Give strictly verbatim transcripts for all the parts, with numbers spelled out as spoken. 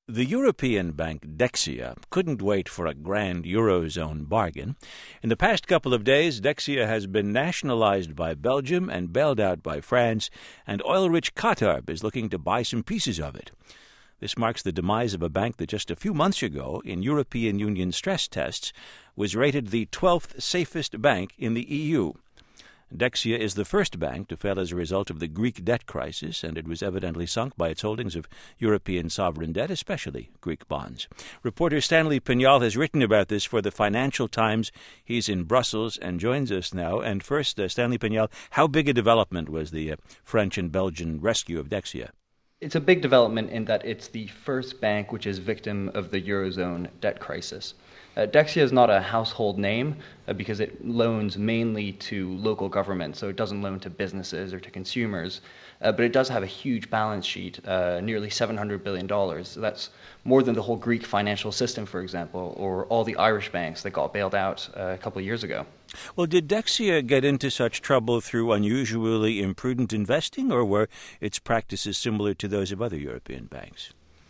The European bank Dexia couldn't wait for a grand Eurozone bargain. In the past couple of days, Dexia has been nationalized by Belgium and bailed out by France, and oil-rich Qatar is looking to buy some pieces of it. This marks the demise of a bank that just a few months ago, in European Union stress tests, was rated the twelfth safest bank in the E U. Dexia is the first bank to fail as a result of the Greek debt crisis, and it was evidently sunk by its holdings of European sovereign debt, especially Greek bonds. Reporter Stanley Pignol has written about this for the Financial Times. He's in Brussels and joins us now. And first, uh, Stanley Pignol, how big a development was the uh, French and Belgian rescue of Dexia? It's a big development in that it's the first bank which is victim of the Eurozone debt crisis. Uh, Dexia is not a household name uh, because it loans mainly to local governments, so it doesn't loan to businesses or to consumers, uh, but it does have a huge balance sheet, uh, nearly seven hundred billion dollars. So that's more than the whole Greek financial system, for example, or all the Irish banks that got bailed out uh, a couple of years ago. Well, did Dexia get into such trouble through unusually imprudent investing, or were its practices similar to those of other European banks?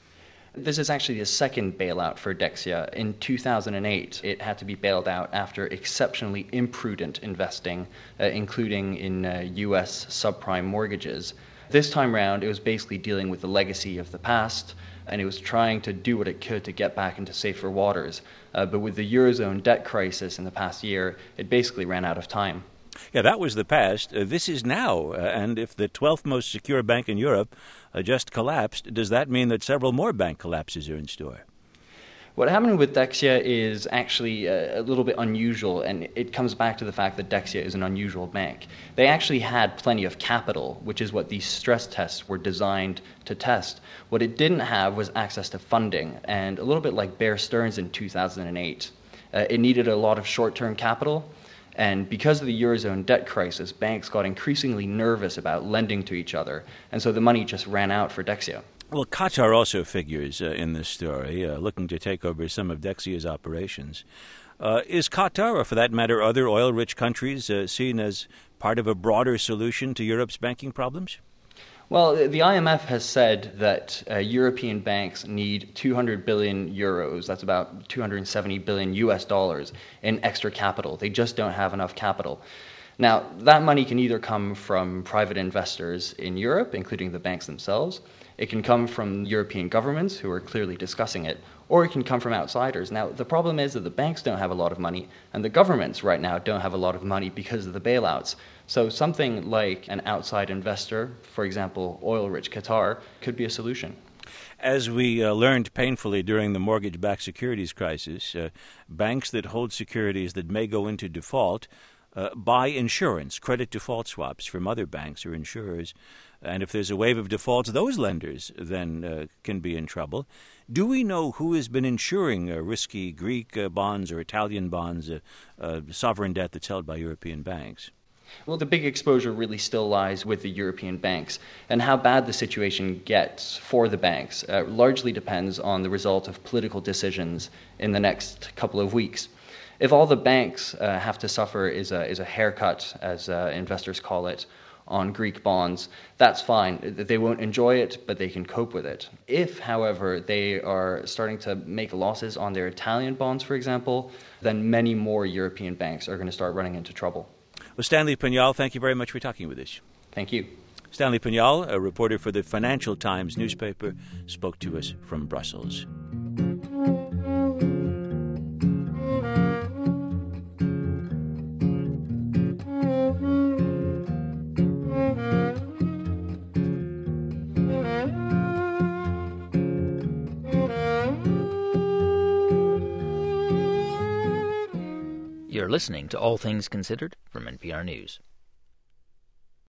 This is actually the second bailout for Dexia. In two thousand eight, it had to be bailed out after exceptionally imprudent investing, uh, including in uh, U S subprime mortgages. This time around, it was basically dealing with the legacy of the past, and it was trying to do what it could to get back into safer waters. Uh, but with the Eurozone debt crisis in the past year, it basically ran out of time. Yeah, that was the past. Uh, this is now. Uh, and if the twelfth most secure bank in Europe uh, just collapsed, does that mean that several more bank collapses are in store? What happened with Dexia is actually a, a little bit unusual, and it comes back to the fact that Dexia is an unusual bank. They actually had plenty of capital, which is what these stress tests were designed to test. What it didn't have was access to funding, and a little bit like Bear Stearns in two thousand eight. Uh, it needed a lot of short-term capital. And because of the Eurozone debt crisis, banks got increasingly nervous about lending to each other, and so the money just ran out for Dexia. Well, Qatar also figures uh, in this story, uh, looking to take over some of Dexia's operations. Uh, is Qatar, or for that matter other oil-rich countries, uh, seen as part of a broader solution to Europe's banking problems? Well, the I M F has said that uh, European banks need two hundred billion euros, that's about two hundred seventy billion U S dollars, in extra capital. They just don't have enough capital. Now, that money can either come from private investors in Europe, including the banks themselves. It can come from European governments who are clearly discussing it, or it can come from outsiders. Now, the problem is that the banks don't have a lot of money, and the governments right now don't have a lot of money because of the bailouts. So something like an outside investor, for example, oil-rich Qatar, could be a solution. As we uh, learned painfully during the mortgage-backed securities crisis, uh, banks that hold securities that may go into default Uh, buy insurance, credit default swaps from other banks or insurers. And if there's a wave of defaults, those lenders then uh, can be in trouble. Do we know who has been insuring uh, risky Greek uh, bonds or Italian bonds, uh, uh, sovereign debt that's held by European banks? Well, the big exposure really still lies with the European banks, and how bad the situation gets for the banks uh, largely depends on the result of political decisions in the next couple of weeks. If all the banks uh, have to suffer is a, is a haircut, as uh, investors call it, on Greek bonds, that's fine. They won't enjoy it, but they can cope with it. If, however, they are starting to make losses on their Italian bonds, for example, then many more European banks are going to start running into trouble. Well, Stanley Pignol, thank you very much for talking with us. Thank you. Stanley Pignol, a reporter for the Financial Times newspaper, spoke to us from Brussels. You're listening to All Things Considered from N P R News.